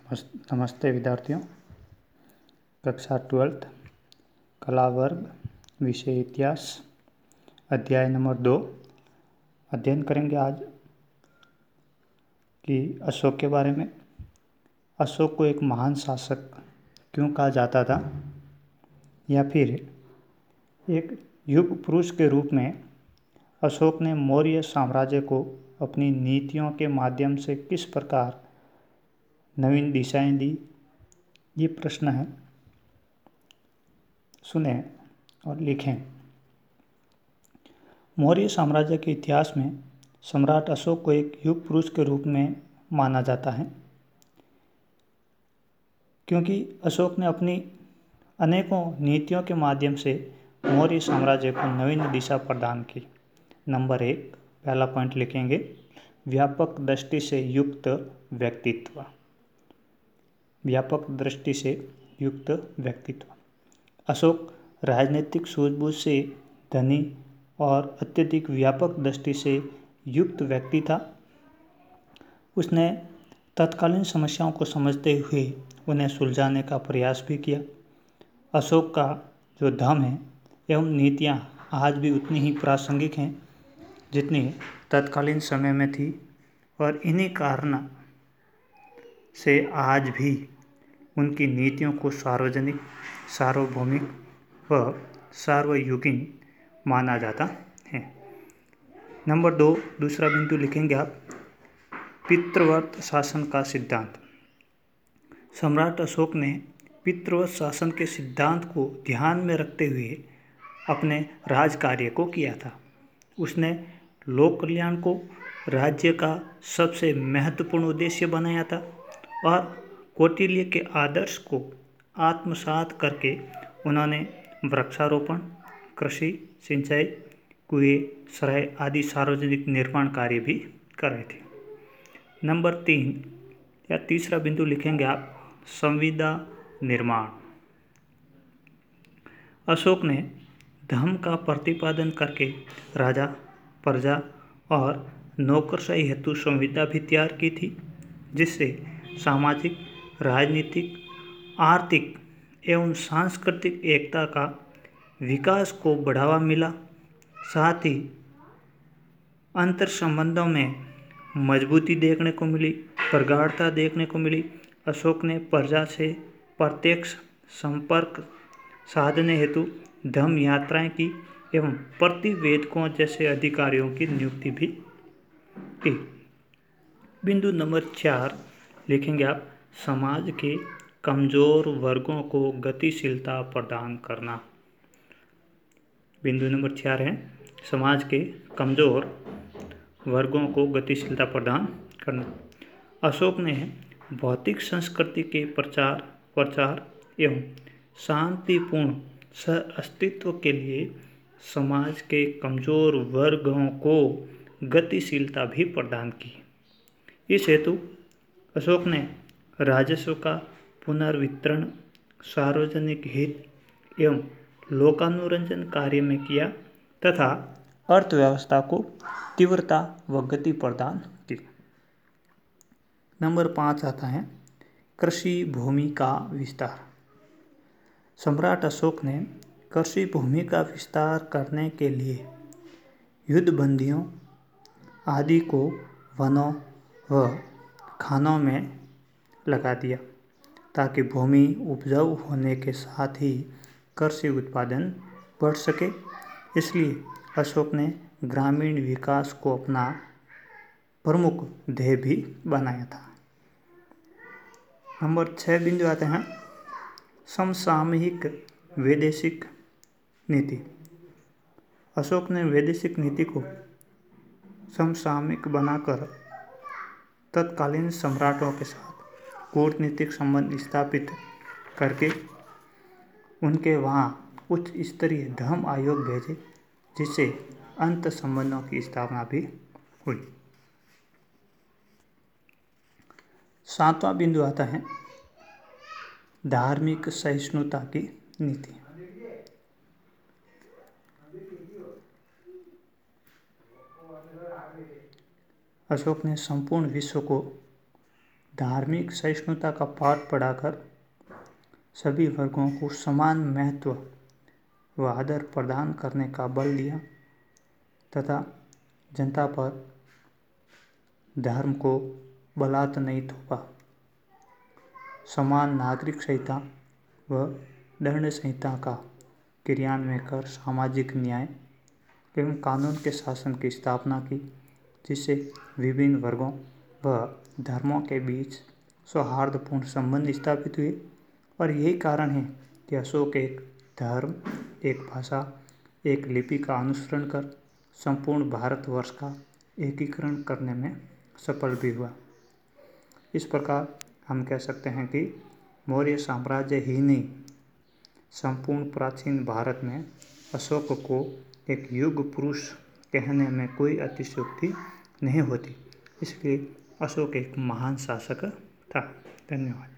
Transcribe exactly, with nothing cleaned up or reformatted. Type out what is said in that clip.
नमस- नमस्ते विद्यार्थियों। कक्षा ट्वेल्थ कला वर्ग विषय इतिहास अध्याय नंबर दो अध्ययन करेंगे आज कि अशोक के बारे में। अशोक को एक महान शासक क्यों कहा जाता था, या फिर एक युग पुरुष के रूप में अशोक ने मौर्य साम्राज्य को अपनी नीतियों के माध्यम से किस प्रकार नवीन दिशाएं दी, ये प्रश्न है। सुने और लिखें। मौर्य साम्राज्य के इतिहास में सम्राट अशोक को एक युग पुरुष के रूप में माना जाता है, क्योंकि अशोक ने अपनी अनेकों नीतियों के माध्यम से मौर्य साम्राज्य को नवीन दिशा प्रदान की। नंबर एक, पहला पॉइंट लिखेंगे, व्यापक दृष्टि से युक्त व्यक्तित्व। व्यापक दृष्टि से युक्त व्यक्तित्व। अशोक राजनीतिक सूझबूझ से धनी और अत्यधिक व्यापक दृष्टि से युक्त व्यक्ति था। उसने तत्कालीन समस्याओं को समझते हुए उन्हें सुलझाने का प्रयास भी किया। अशोक का जो धर्म है एवं नीतियाँ आज भी उतनी ही प्रासंगिक हैं जितनी तत्कालीन समय में थी, और इन्हीं कारण से आज भी उनकी नीतियों को सार्वजनिक, सार्वभौमिक व सार्वयुगीन माना जाता है। नंबर दो, दूसरा बिंदु लिखेंगे आप, पितृव्रत शासन का सिद्धांत। सम्राट अशोक ने पितृव्रत शासन के सिद्धांत को ध्यान में रखते हुए अपने राज कार्य को किया था। उसने लोक कल्याण को राज्य का सबसे महत्वपूर्ण उद्देश्य बनाया था और कौटिल्य के आदर्श को आत्मसात करके उन्होंने वृक्षारोपण, कृषि, सिंचाई, कुएं, सराय आदि सार्वजनिक निर्माण कार्य भी कर रहे थे। नंबर तीन या तीसरा बिंदु लिखेंगे आप, संविदा निर्माण। अशोक ने धर्म का प्रतिपादन करके राजा, प्रजा और नौकरशाही हेतु संविदा भी तैयार की थी, जिससे सामाजिक, राजनीतिक, आर्थिक एवं सांस्कृतिक एकता का विकास को बढ़ावा मिला। साथ ही अंतर संबंधों में मजबूती देखने को मिली, प्रगाढ़ता देखने को मिली। अशोक ने प्रजा से प्रत्यक्ष संपर्क साधने हेतु धर्म यात्राएं की एवं प्रतिवेदकों जैसे अधिकारियों की नियुक्ति भी की। बिंदु नंबर चार लिखेंगे आप, समाज के कमजोर वर्गों को गतिशीलता प्रदान करना। बिंदु नंबर चार है, समाज के कमजोर वर्गों को गतिशीलता प्रदान करना। अशोक ने भौतिक संस्कृति के प्रचार प्रचार एवं शांतिपूर्ण सह अस्तित्व के लिए समाज के कमजोर वर्गों को गतिशीलता भी प्रदान की। इस हेतु अशोक ने राजस्व का पुनर्वितरण, सार्वजनिक हित एवं लोकानुरंजन कार्य में किया तथा अर्थव्यवस्था को तीव्रता व गति प्रदान की। नंबर पाँच आता है, कृषि भूमि का विस्तार। सम्राट अशोक ने कृषि भूमि का विस्तार करने के लिए युद्धबंदियों आदि को वनों व खानों में लगा दिया, ताकि भूमि उपजाऊ होने के साथ ही कृषि उत्पादन बढ़ सके। इसलिए अशोक ने ग्रामीण विकास को अपना प्रमुख ध्येय भी बनाया था। नंबर छः बिंदु आते हैं, समसामयिक वैदेशिक नीति। अशोक ने वैदेशिक नीति को समसामयिक बनाकर तत्कालीन सम्राटों के साथ कूटनीतिक संबंध स्थापित करके उनके वहाँ उच्च स्तरीय धर्म आयोग भेजे, जिससे अंत संबंधों की स्थापना भी हुई। सातवां बिंदु आता है, धार्मिक सहिष्णुता की नीति। अशोक ने संपूर्ण विश्व को धार्मिक सहिष्णुता का पाठ पढ़ाकर सभी वर्गों को समान महत्व व आदर प्रदान करने का बल दिया तथा जनता पर धर्म को बलात् नहीं थोपा। समान नागरिक संहिता व दंड संहिता का क्रियान्वयन कर सामाजिक न्याय एवं कानून के शासन की स्थापना की, जिससे विभिन्न वर्गों व धर्मों के बीच सौहार्दपूर्ण संबंध स्थापित हुए। और यही कारण है कि अशोक एक धर्म, एक भाषा, एक लिपि का अनुसरण कर संपूर्ण भारतवर्ष का एकीकरण करने में सफल भी हुआ। इस प्रकार हम कह सकते हैं कि मौर्य साम्राज्य ही नहीं, संपूर्ण प्राचीन भारत में अशोक को एक युग पुरुष कहने में कोई अतिशयोक्ति नहीं होती। इसलिए अशोक एक महान शासक था। धन्यवाद।